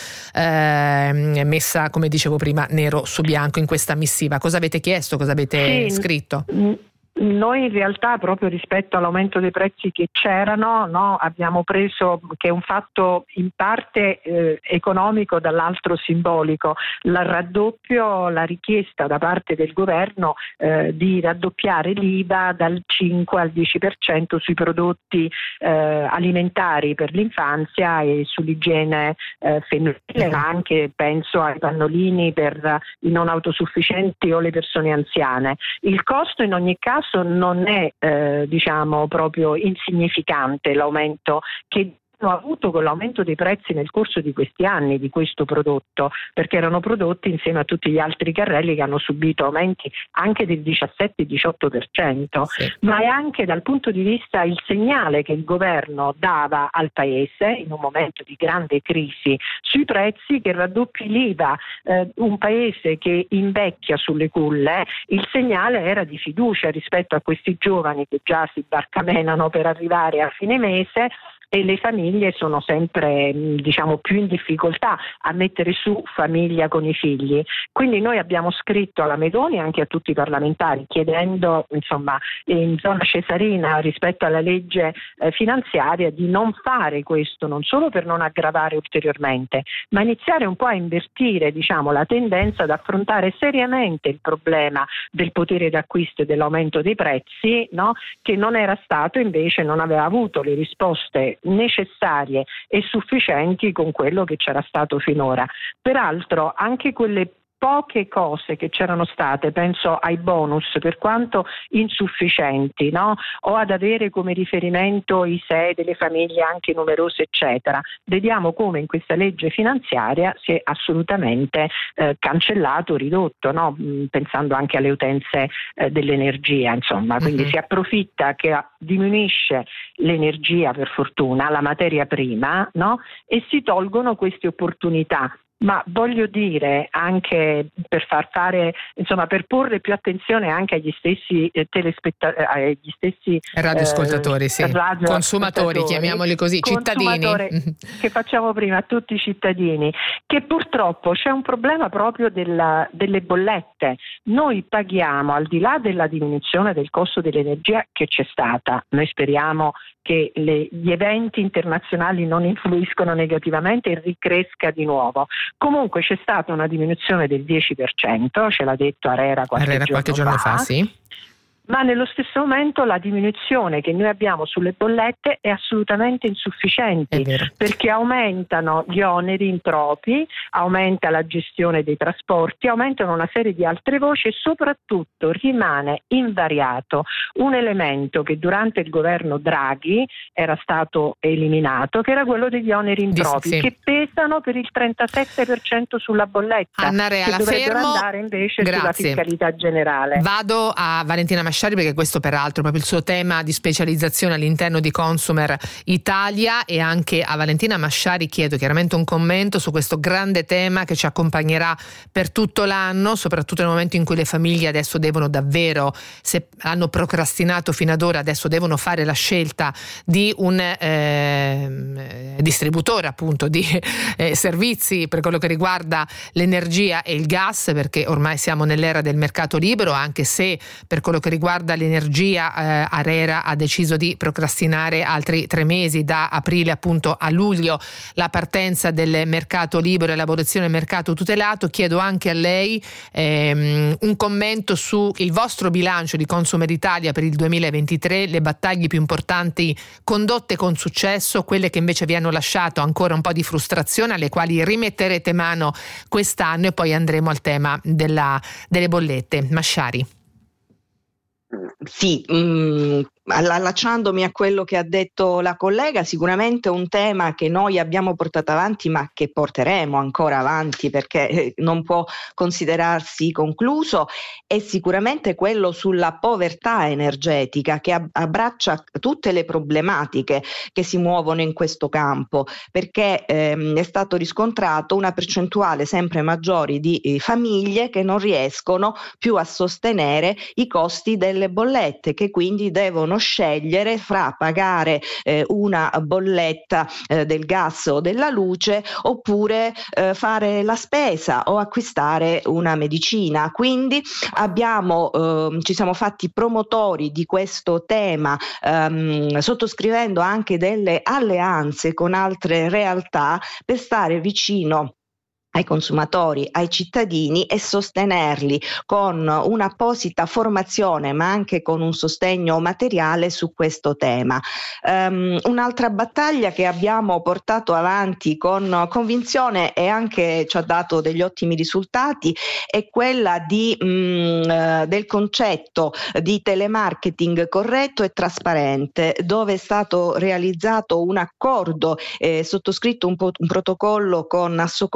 eh, messa, come dicevo prima, nero su bianco in questa missiva. Cosa avete chiesto? Cosa avete sì, scritto? M- Noi in realtà, proprio rispetto all'aumento dei prezzi che c'erano, no, abbiamo preso, che è un fatto in parte eh, economico, dall'altro simbolico, il raddoppio, la richiesta da parte del governo eh, di raddoppiare l'I V A dal cinque al dieci per cento sui prodotti eh, alimentari per l'infanzia e sull'igiene eh, femminile, ma anche penso ai pannolini per i non autosufficienti o le persone anziane. Il costo in ogni caso non è eh, diciamo proprio insignificante, l'aumento che hanno avuto con l'aumento dei prezzi nel corso di questi anni di questo prodotto, perché erano prodotti insieme a tutti gli altri carrelli che hanno subito aumenti anche del diciassette diciotto per cento, sì. Ma è anche dal punto di vista il segnale che il governo dava al paese in un momento di grande crisi sui prezzi, che raddoppi l'I V A, eh, un paese che invecchia sulle culle, il segnale era di fiducia rispetto a questi giovani che già si barcamenano per arrivare a fine mese, e le famiglie sono sempre diciamo più in difficoltà a mettere su famiglia con i figli. Quindi noi abbiamo scritto alla Meloni e anche a tutti i parlamentari chiedendo insomma in zona cesarina rispetto alla legge eh, finanziaria di non fare questo, non solo per non aggravare ulteriormente, ma iniziare un po' a invertire diciamo la tendenza ad affrontare seriamente il problema del potere d'acquisto e dell'aumento dei prezzi, no? Che non era stato invece, non aveva avuto le risposte necessarie e sufficienti con quello che c'era stato finora. Peraltro anche quelle poche cose che c'erano state, penso ai bonus, per quanto insufficienti, no? O ad avere come riferimento i S E E delle famiglie anche numerose, eccetera. Vediamo come in questa legge finanziaria si è assolutamente eh, cancellato, ridotto, no? Pensando anche alle utenze eh, dell'energia, insomma. Quindi mm-hmm. si approfitta che diminuisce l'energia, per fortuna, la materia prima, no? E si tolgono queste opportunità. Ma voglio dire anche per far fare, insomma, per porre più attenzione anche agli stessi eh, telespettatori, agli stessi radioascoltatori, eh, sì. radio consumatori, chiamiamoli così, cittadini. Che facciamo prima a tutti i cittadini, che purtroppo c'è un problema proprio della, delle bollette. Noi paghiamo, al di là della diminuzione del costo dell'energia che c'è stata, noi speriamo che le, gli eventi internazionali non influiscono negativamente e ricresca di nuovo. Comunque c'è stata una diminuzione del dieci per cento, ce l'ha detto Arera qualche, Arera giorno, qualche giorno fa, fa sì. Ma nello stesso momento la diminuzione che noi abbiamo sulle bollette è assolutamente insufficiente, perché aumentano gli oneri impropri, aumenta la gestione dei trasporti, aumentano una serie di altre voci e soprattutto rimane invariato un elemento che durante il governo Draghi era stato eliminato, che era quello degli oneri impropri, sì, sì. che pesano per il trentasette per cento sulla bolletta, Anna Rea, che la dovrebbero fermo. andare invece Grazie. sulla fiscalità generale. Vado a Valentina Masciari, perché questo peraltro è proprio il suo tema di specializzazione all'interno di Consumer Italia, e anche a Valentina Masciari chiedo chiaramente un commento su questo grande tema che ci accompagnerà per tutto l'anno, soprattutto nel momento in cui le famiglie adesso devono davvero, se hanno procrastinato fino ad ora, adesso devono fare la scelta di un eh, distributore appunto di eh, servizi per quello che riguarda l'energia e il gas, perché ormai siamo nell'era del mercato libero, anche se per quello che riguarda l'energia eh, Arera ha deciso di procrastinare altri tre mesi, da aprile appunto a luglio, la partenza del mercato libero e l'abolizione del mercato tutelato. Chiedo anche a lei ehm, un commento su il vostro bilancio di Consumer Italia per il duemilaventitré, le battaglie più importanti condotte con successo, quelle che invece vi hanno lasciato ancora un po' di frustrazione, alle quali rimetterete mano quest'anno, e poi andremo al tema della, delle bollette. Masciari. Sì, mh, allacciandomi a quello che ha detto la collega, sicuramente un tema che noi abbiamo portato avanti ma che porteremo ancora avanti, perché non può considerarsi concluso, è sicuramente quello sulla povertà energetica, che abbraccia tutte le problematiche che si muovono in questo campo, perché ehm, è stato riscontrato una percentuale sempre maggiore di eh, famiglie che non riescono più a sostenere i costi delle bollette, che quindi devono scegliere fra pagare eh, una bolletta eh, del gas o della luce, oppure eh, fare la spesa o acquistare una medicina. Quindi abbiamo eh, ci siamo fatti promotori di questo tema, ehm, sottoscrivendo anche delle alleanze con altre realtà per stare vicino ai consumatori, ai cittadini, e sostenerli con un'apposita formazione, ma anche con un sostegno materiale su questo tema. Um, un'altra battaglia che abbiamo portato avanti con convinzione e anche ci ha dato degli ottimi risultati è quella di, mh, del concetto di telemarketing corretto e trasparente, dove è stato realizzato un accordo, eh, sottoscritto un, po- un protocollo con Assoconta,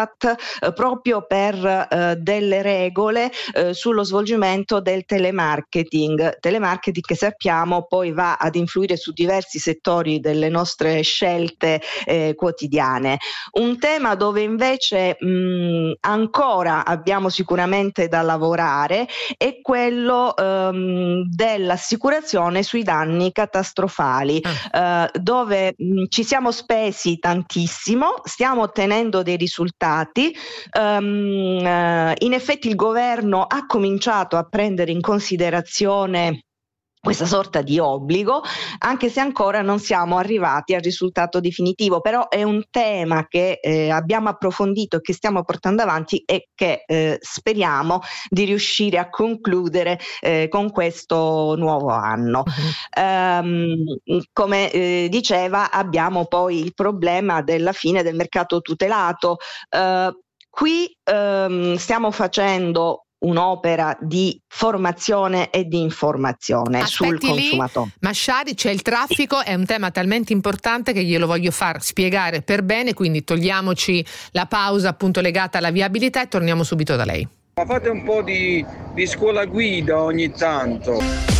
Istat eh, proprio per eh, delle regole eh, sullo svolgimento del telemarketing, telemarketing che sappiamo poi va ad influire su diversi settori delle nostre scelte eh, quotidiane. Un tema dove invece mh, ancora abbiamo sicuramente da lavorare è quello ehm, dell'assicurazione sui danni catastrofali, eh, dove mh, ci siamo spesi tantissimo, stiamo ottenendo dei risultati. Um, uh, in effetti il governo ha cominciato a prendere in considerazione questa sorta di obbligo, anche se ancora non siamo arrivati al risultato definitivo, però è un tema che eh, abbiamo approfondito e che stiamo portando avanti e che eh, speriamo di riuscire a concludere eh, con questo nuovo anno. Um, come eh, diceva, abbiamo poi il problema della fine del mercato tutelato. Uh, qui um, stiamo facendo un'opera di formazione e di informazione. Aspetti sul consumatore. Lì, Masciari, c'è il traffico, è un tema talmente importante che glielo voglio far spiegare per bene, quindi togliamoci la pausa appunto legata alla viabilità e torniamo subito da lei. Ma fate un po' di, di scuola guida ogni tanto.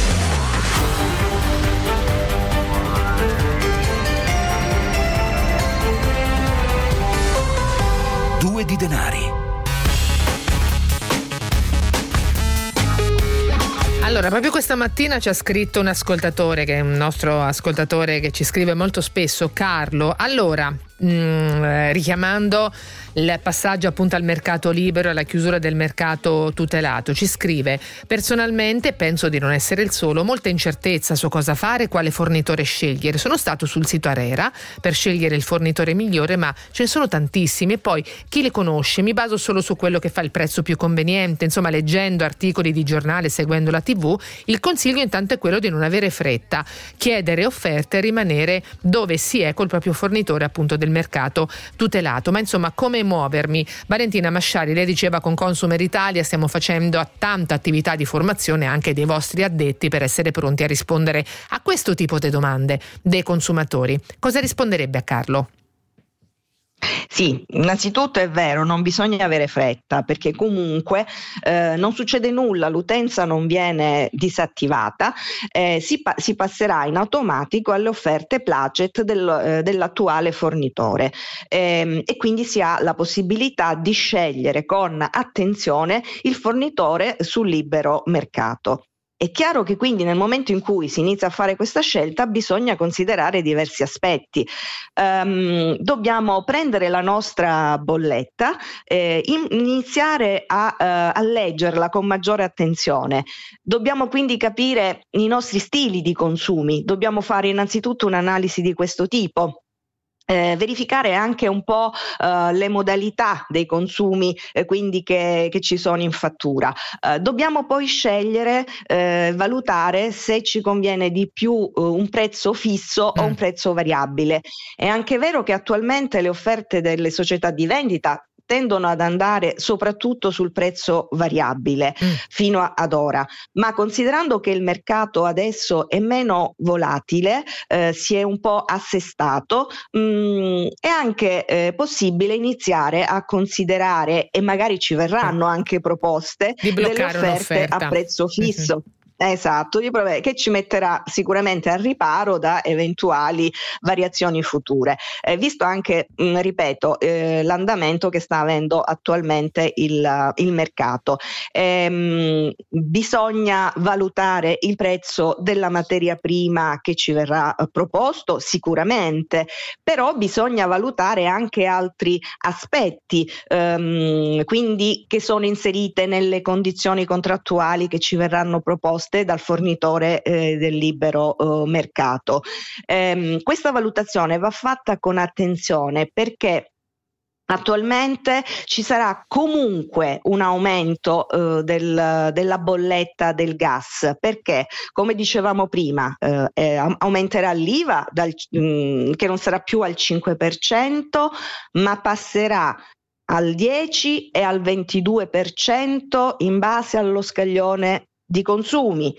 Due di denari. Allora, proprio questa mattina ci ha scritto un ascoltatore, che è un nostro ascoltatore che ci scrive molto spesso, Carlo. Allora, mh, richiamando il passaggio appunto al mercato libero e alla chiusura del mercato tutelato, ci scrive: personalmente penso di non essere il solo, molta incertezza su cosa fare, quale fornitore scegliere. Sono stato sul sito Arera per scegliere il fornitore migliore, ma ce ne sono tantissimi e poi chi li conosce? Mi baso solo su quello che fa il prezzo più conveniente. Insomma, leggendo articoli di giornale, seguendo la tivù, il consiglio intanto è quello di non avere fretta, chiedere offerte e rimanere dove si è col proprio fornitore appunto del mercato tutelato. Ma insomma, come muovermi? Valentina Masciari, lei diceva con Consumer Italia stiamo facendo tanta attività di formazione anche dei vostri addetti per essere pronti a rispondere a questo tipo di domande dei consumatori. Cosa risponderebbe a Carlo? Sì, innanzitutto è vero, non bisogna avere fretta, perché comunque eh, non succede nulla, l'utenza non viene disattivata, eh, si, pa- si passerà in automatico alle offerte placet del, eh, dell'attuale fornitore eh, e quindi si ha la possibilità di scegliere con attenzione il fornitore sul libero mercato. È chiaro che quindi nel momento in cui si inizia a fare questa scelta bisogna considerare diversi aspetti. Um, dobbiamo prendere la nostra bolletta, eh, in, iniziare a, uh, a leggerla con maggiore attenzione. Dobbiamo quindi capire i nostri stili di consumi, dobbiamo fare innanzitutto un'analisi di questo tipo. Eh, verificare anche un po' eh, le modalità dei consumi eh, quindi che, che ci sono in fattura. Eh, dobbiamo poi scegliere, eh, valutare se ci conviene di più eh, un prezzo fisso mm. o un prezzo variabile. È anche vero che attualmente le offerte delle società di vendita tendono ad andare soprattutto sul prezzo variabile mm. fino a, ad ora, ma considerando che il mercato adesso è meno volatile, eh, si è un po' assestato, mh, è anche eh, possibile iniziare a considerare, e magari ci verranno anche proposte, delle offerte a prezzo fisso. Mm-hmm. Esatto, che ci metterà sicuramente al riparo da eventuali variazioni future, eh, visto anche, mh, ripeto, eh, l'andamento che sta avendo attualmente il, il mercato. Ehm, bisogna valutare il prezzo della materia prima che ci verrà eh, proposto, sicuramente, però bisogna valutare anche altri aspetti, ehm, quindi che sono inserite nelle condizioni contrattuali che ci verranno proposte dal fornitore eh, del libero eh, mercato. Ehm, questa valutazione va fatta con attenzione perché attualmente ci sarà comunque un aumento eh, del, della bolletta del gas, perché come dicevamo prima eh, eh, aumenterà l'I V A dal, mh, che non sarà più al cinque per cento ma passerà al dieci e al ventidue per cento in base allo scaglione di consumi.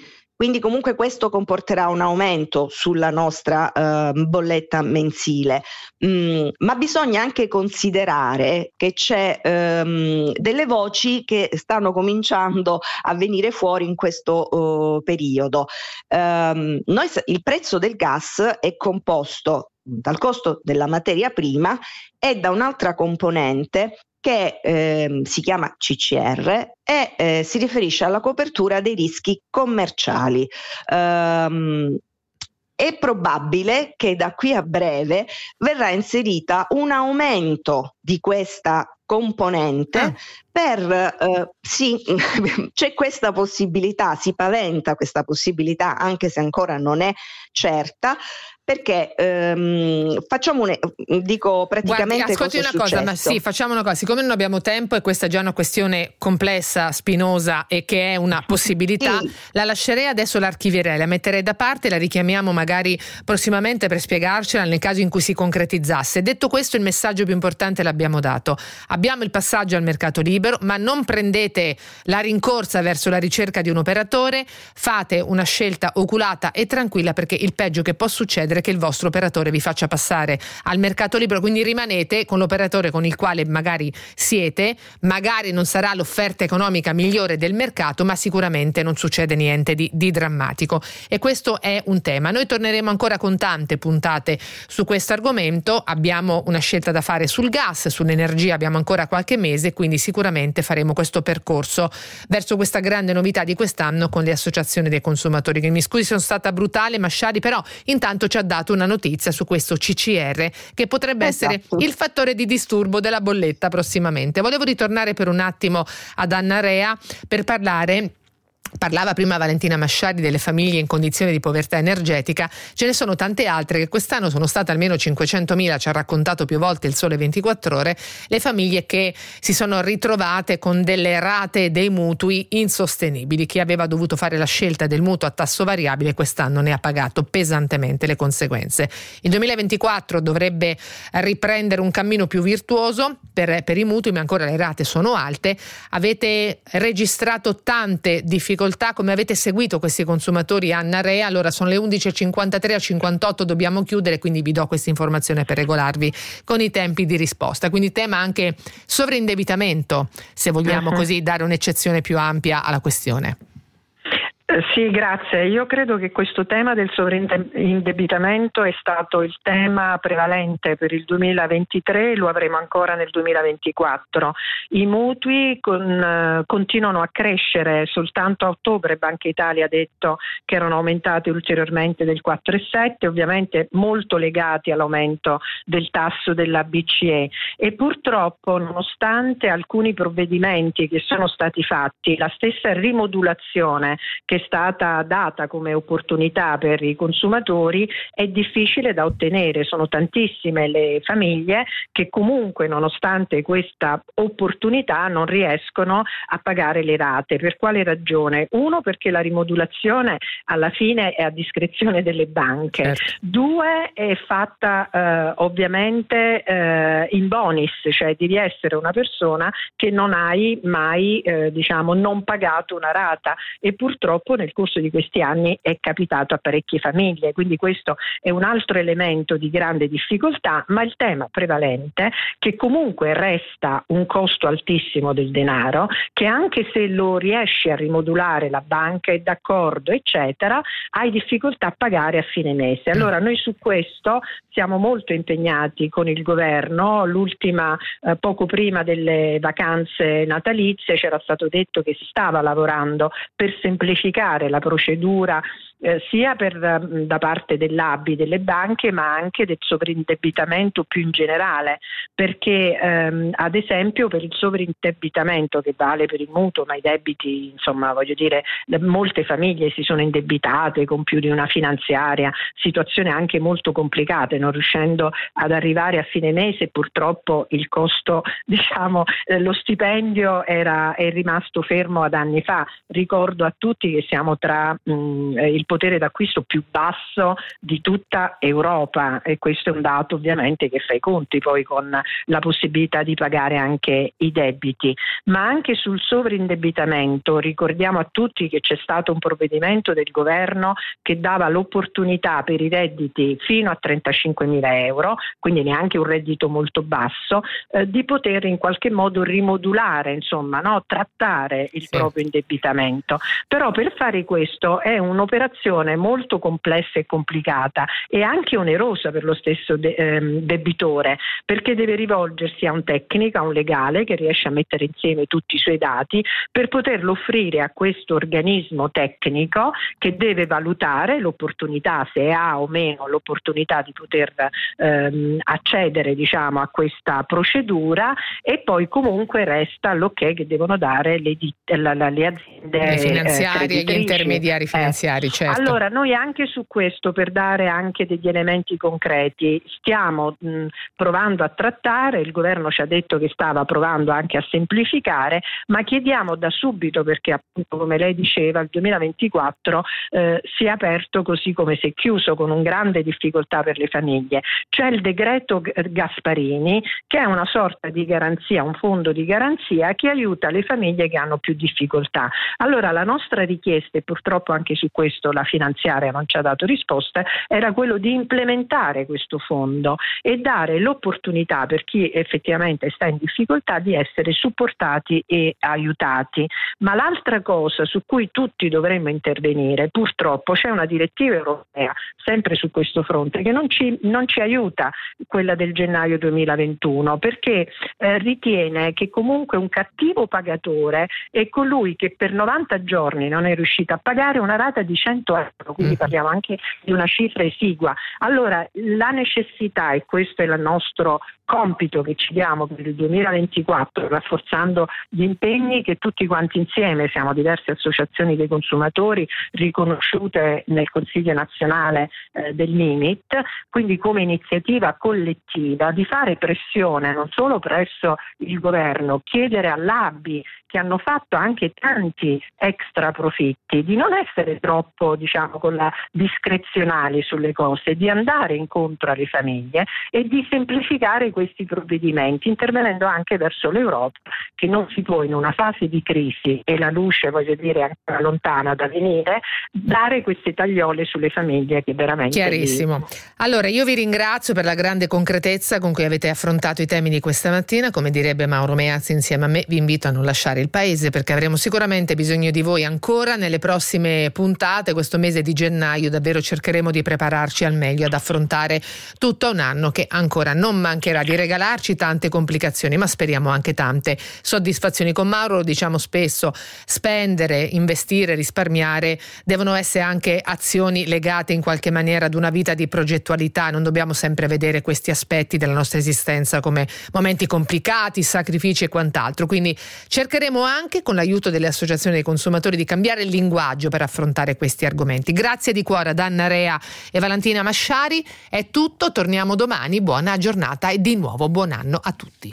quindi comunque questo comporterà un aumento sulla nostra eh, bolletta mensile. Mm, ma bisogna anche considerare che c'è ehm, delle voci che stanno cominciando a venire fuori in questo uh, periodo. Um, noi, il prezzo del gas è composto dal costo della materia prima e da un'altra componente che eh, si chiama C C R e eh, si riferisce alla copertura dei rischi commerciali. Um, è probabile che da qui a breve verrà inserita un aumento di questa componente ah. per eh, sì, c'è questa possibilità, si paventa questa possibilità, anche se ancora non è certa, perché ehm, facciamo un dico praticamente Guardi, ascolti cosa è una successo. cosa, ma sì, facciamo una cosa, siccome non abbiamo tempo e questa è già una questione complessa, spinosa e che è una possibilità, sì. la lascerei adesso, l'archivierei, la metterei da parte, la richiamiamo magari prossimamente per spiegarcela nel caso in cui si concretizzasse. Detto questo, il messaggio più importante l'abbiamo dato: abbiamo il passaggio al mercato libero, ma non prendete la rincorsa verso la ricerca di un operatore, fate una scelta oculata e tranquilla, perché il peggio che può succedere che il vostro operatore vi faccia passare al mercato libero, quindi rimanete con l'operatore con il quale magari siete, magari non sarà l'offerta economica migliore del mercato, ma sicuramente non succede niente di, di drammatico, e questo è un tema. Noi torneremo ancora con tante puntate su questo argomento, abbiamo una scelta da fare sul gas, sull'energia abbiamo ancora qualche mese, quindi sicuramente faremo questo percorso verso questa grande novità di quest'anno con le associazioni dei consumatori. Che mi scusi, sono stata brutale, Masciari, però intanto ci ha dato una notizia su questo C C R che potrebbe esatto. essere il fattore di disturbo della bolletta prossimamente. Volevo ritornare per un attimo ad Anna Rea per parlare. Parlava prima Valentina Masciari delle famiglie in condizione di povertà energetica, ce ne sono tante altre che quest'anno sono state almeno cinquecentomila, ci ha raccontato più volte il Sole ventiquattro Ore, le famiglie che si sono ritrovate con delle rate dei mutui insostenibili. Chi aveva dovuto fare la scelta del mutuo a tasso variabile quest'anno ne ha pagato pesantemente le conseguenze. Il duemilaventiquattro dovrebbe riprendere un cammino più virtuoso per, per i mutui, ma ancora le rate sono alte. Avete registrato tante difficoltà. Come avete seguito questi consumatori, Anna Rea? Allora sono le undici e cinquantatré, a cinquantotto dobbiamo chiudere, quindi vi do questa informazione per regolarvi con i tempi di risposta. Quindi tema anche sovraindebitamento, se vogliamo uh-huh. così dare un'eccezione più ampia alla questione. Sì, grazie. Io credo che questo tema del sovraindebitamento è stato il tema prevalente per il duemilaventitré, lo avremo ancora nel duemilaventiquattro. I mutui con, uh, continuano a crescere, soltanto a ottobre Banca Italia ha detto che erano aumentati ulteriormente del quattro virgola sette, ovviamente molto legati all'aumento del tasso della B C E, e purtroppo, nonostante alcuni provvedimenti che sono stati fatti, la stessa rimodulazione che è stata data come opportunità per i consumatori è difficile da ottenere. Sono tantissime le famiglie che comunque, nonostante questa opportunità, non riescono a pagare le rate. Per quale ragione? Uno, perché la rimodulazione alla fine è a discrezione delle banche. Certo. Due, è fatta eh, ovviamente eh, in bonis, cioè devi essere una persona che non hai mai eh, diciamo non pagato una rata, e purtroppo nel corso di questi anni è capitato a parecchie famiglie, quindi questo è un altro elemento di grande difficoltà. Ma il tema prevalente, che comunque resta un costo altissimo del denaro, che anche se lo riesci a rimodulare, la banca è d'accordo eccetera, hai difficoltà a pagare a fine mese. Allora noi su questo siamo molto impegnati con il governo. L'ultima, eh, poco prima delle vacanze natalizie, c'era stato detto che si stava lavorando per semplificare la procedura eh, sia per, da parte dell'A B I, delle banche, ma anche del sovraindebitamento più in generale, perché ehm, ad esempio per il sovraindebitamento, che vale per il mutuo, ma i debiti, insomma, voglio dire, molte famiglie si sono indebitate con più di una finanziaria, situazioni anche molto complicate, non riuscendo ad arrivare a fine mese. Purtroppo il costo, diciamo, eh, lo stipendio era è rimasto fermo ad anni fa. Ricordo a tutti che siamo tra mh, il potere d'acquisto più basso di tutta Europa, e questo è un dato ovviamente che fa i conti poi con la possibilità di pagare anche i debiti. Ma anche sul sovraindebitamento ricordiamo a tutti che c'è stato un provvedimento del governo che dava l'opportunità per i redditi fino a trentacinquemila euro, quindi neanche un reddito molto basso, eh, di poter in qualche modo rimodulare, insomma, no? trattare il sì. proprio indebitamento. Però per fare questo è un'operazione molto complessa e complicata e anche onerosa per lo stesso de- ehm, debitore, perché deve rivolgersi a un tecnico, a un legale che riesce a mettere insieme tutti i suoi dati per poterlo offrire a questo organismo tecnico che deve valutare l'opportunità, se ha o meno l'opportunità di poter ehm, accedere, diciamo, a questa procedura, e poi comunque resta l'ok che devono dare le, la, la, le aziende le finanziarie e eh, gli intermediari finanziari. Eh. Certo. Allora noi anche su questo, per dare anche degli elementi concreti, stiamo mh, provando a trattare, il governo ci ha detto che stava provando anche a semplificare, ma chiediamo da subito, perché appunto come lei diceva il duemilaventiquattro eh, si è aperto così come si è chiuso, con un grande difficoltà per le famiglie. C'è il decreto Gasparini che è una sorta di garanzia, un fondo di garanzia che aiuta le famiglie che hanno più difficoltà. Allora la nostra richiesta, e purtroppo anche su questo la finanziaria non ci ha dato risposta, era quello di implementare questo fondo e dare l'opportunità per chi effettivamente sta in difficoltà di essere supportati e aiutati. Ma l'altra cosa su cui tutti dovremmo intervenire, purtroppo c'è una direttiva europea sempre su questo fronte che non ci, non ci aiuta, quella del gennaio duemilaventuno, perché eh, ritiene che comunque un cattivo pagatore è colui che per novanta giorni non è riuscito a pagare una rata di cento euro, quindi parliamo anche di una cifra esigua. Allora la necessità, e questo è il nostro compito che ci diamo per il duemilaventiquattro, rafforzando gli impegni che tutti quanti insieme, siamo diverse associazioni dei consumatori riconosciute nel Consiglio nazionale eh, del MIMIT, quindi come iniziativa collettiva di fare pressione non solo presso il governo, chiedere all'A B I, che hanno fatto anche tanti extra profitti, di non essere troppo, diciamo, con la discrezionali sulle cose, di andare incontro alle famiglie e di semplificare questi provvedimenti, intervenendo anche verso l'Europa, che non si può in una fase di crisi, e la luce, voglio dire, ancora lontana da venire, dare queste tagliole sulle famiglie che veramente... Chiarissimo. Li... Allora io vi ringrazio per la grande concretezza con cui avete affrontato i temi di questa mattina. Come direbbe Mauro Meazzi, insieme a me vi invito a non lasciare il paese, perché avremo sicuramente bisogno di voi ancora nelle prossime puntate. Questo mese di gennaio davvero cercheremo di prepararci al meglio ad affrontare tutto un anno che ancora non mancherà di regalarci tante complicazioni, ma speriamo anche tante soddisfazioni. Con Mauro lo diciamo spesso: spendere, investire, risparmiare devono essere anche azioni legate in qualche maniera ad una vita di progettualità. Non dobbiamo sempre vedere questi aspetti della nostra esistenza come momenti complicati, sacrifici e quant'altro. Quindi cercheremo anche, con l'aiuto delle associazioni dei consumatori, di cambiare il linguaggio per affrontare questi argomenti. Grazie di cuore ad Anna Rea e Valentina Masciari. È tutto, torniamo domani. Buona giornata e di nuovo buon anno a tutti.